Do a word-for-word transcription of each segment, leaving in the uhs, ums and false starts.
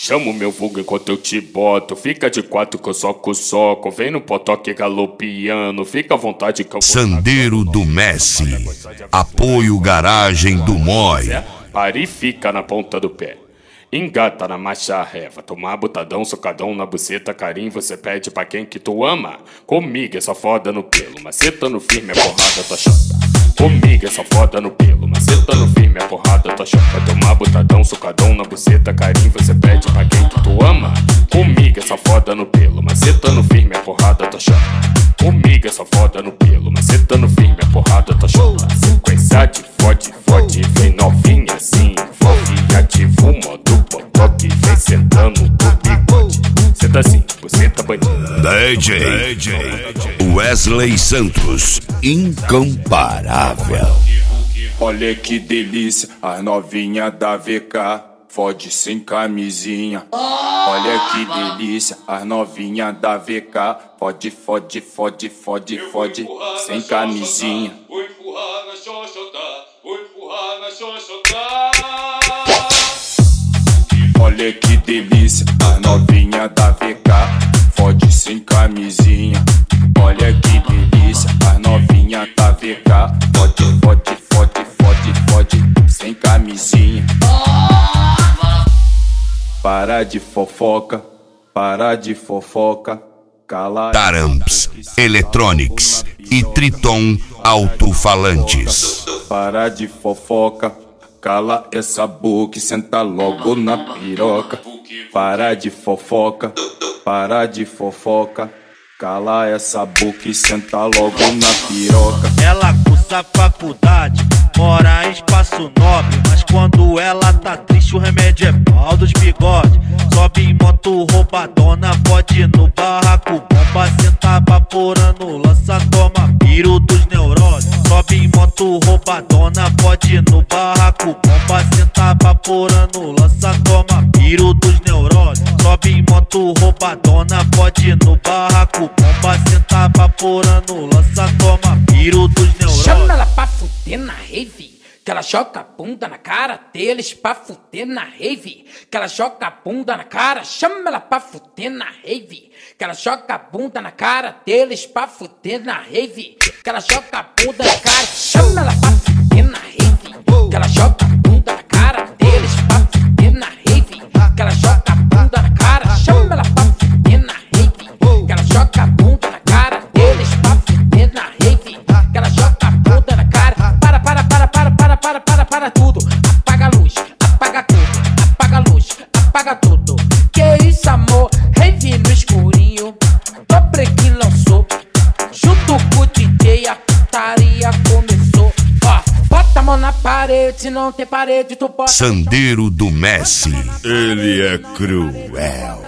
Chama o meu vulgo enquanto eu te boto. Fica de quatro que eu soco soco. Vem no potoque galopiano. Fica à vontade que eu vou. Sandeiro do Messi. Apoio garagem do Moi. Para e fica na ponta do pé. Engata na marcha reva. Tomar botadão, socadão na buceta. Carinho você pede pra quem que tu ama. Comigo é só foda no pelo. Macetando firme é porrada, tua chota. Comigo é só foda no pelo. Macetando firme é porrada, tua chota. Tomar botadão, socadão na buceta. Carinho você pede pra quem que tu ama. Comigo é só foda no pelo. Macetando firme é porrada, tua chota. Comigo é só foda no pelo. Macetando firme é porrada, tua chota. Sequência de fode, fode. Vem novinha assim. Envolve, ativa o modo potoque. Vem sentando do bigode. Senta assim, você tá bandido. D J Wesley Santos, incomparável. Olha que delícia, as novinha da V K. Fode sem camisinha. Olha que delícia, as novinha da V K. Fode, fode, fode, fode, fode, sem camisinha. Vou empurrar na xoxota, vou empurrar na xoxota. Olha que delícia, as novinha da V K. Fode sem camisinha. Olha que delícia, as novinha da V K. Fode, fode, fode, fode, fode, sem camisinha. Para de fofoca, para de fofoca. Cala. Taramps, Electronics e Triton Alto-Falantes. Para de fofoca, cala essa boca e senta logo na piroca. Para de fofoca, para de fofoca, cala essa boca e senta logo na piroca. Ela cursa faculdade, mora em espaço nobre, mas quando ela tá triste o remédio é pau dos bigodes. Sobe em moto roubadona, pode no barraco, bomba, senta vaporando, lança, toma piro dos neuroses. Sobe em moto roubadona, pode no barraco, bomba, senta vaporando, lança, toma piro dos neuroses. Sobe em moto roubadona, pode no barraco, bomba, senta vaporando, lança, toma piro dos neuroses. Chama ela pra fuder na rave, que ela joga a bunda na cara deles pra fuder na rave, que ela joga a bunda na cara. Chama ela pra fuder na rave, que ela joga a bunda na cara deles pra fuder na rave, que ela joga a bunda na cara. Chama ela pra fuder na rave, que ela joga a bunda na cara deles pra fuder na rave, que ela joga a bunda na cara. Chama ela pra fuder na rave, que ela joga a bunda na cara deles pra fuder na rave, que ela joga a bunda na cara. Para, para, para, para, para, para, para, para tudo. Apaga a luz, apaga tudo, apaga a luz, apaga tudo. Que isso, amor? Rave no escurinho, dobre que lançou. Junto com o D J a putaria começou. Ó, bota a mão na parede, não tem parede, tu bota. Sandeiro do Messi, ele é cruel.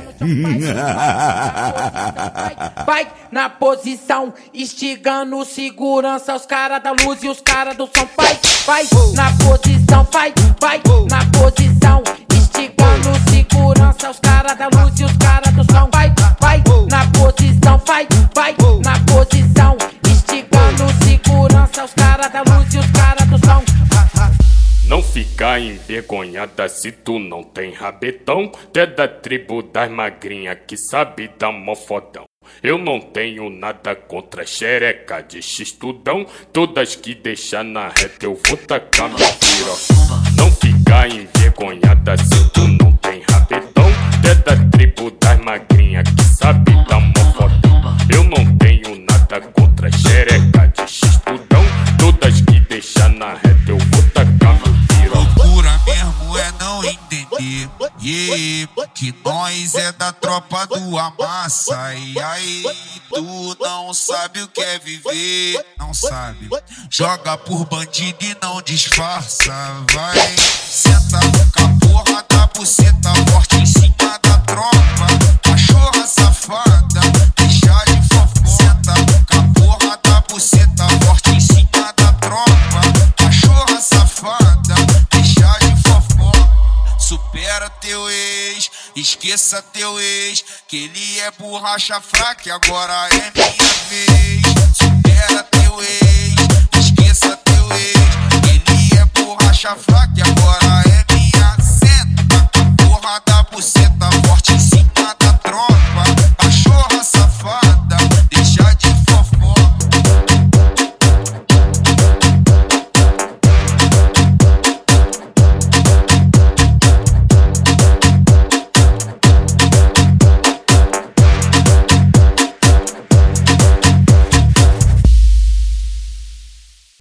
Vai na posição, instigando segurança, os caras da luz e os caras do som. Vai, vai na posição, vai, vai na posição, instigando segurança, os caras da luz e os caras do som. Vai, vai na posição, vai, vai na posição, instigando segurança, os caras da luz e os caras do som. Não fica envergonhada se tu não tem rabetão. Tu é da tribo das magrinhas que sabe dar mó fodão. Eu não tenho nada contra xereca de x-tudão. Todas que deixar na reta eu vou tacar meu piroca. Não fica envergonhada se tu não tem rabetão. Tu é da tribo das magrinhas que sabe dar mó fodão. Eu não tenho nada contra xereca de x-tudão. Todas que deixar na reta eu vou tacar meu piroca. Loucura mesmo é não entender, yeah, que nós é da tropa do Amassa. E aí, tu não sabe o que é viver, não sabe. Joga por bandido e não disfarça, vai. Senta com a porra da buceta forte em cima da tropa. Cachorra safada, deixa de fofoca. Senta com a porra da buceta forte em cima da tropa. Cachorra safada, deixa de fofoca. Supera teu ex, esqueça teu ex, que ele é borracha fraca e agora é minha vez. Supera teu ex, esqueça teu ex, que ele é borracha fraca e agora é minha. Senta com a porra tropa da buceta forte.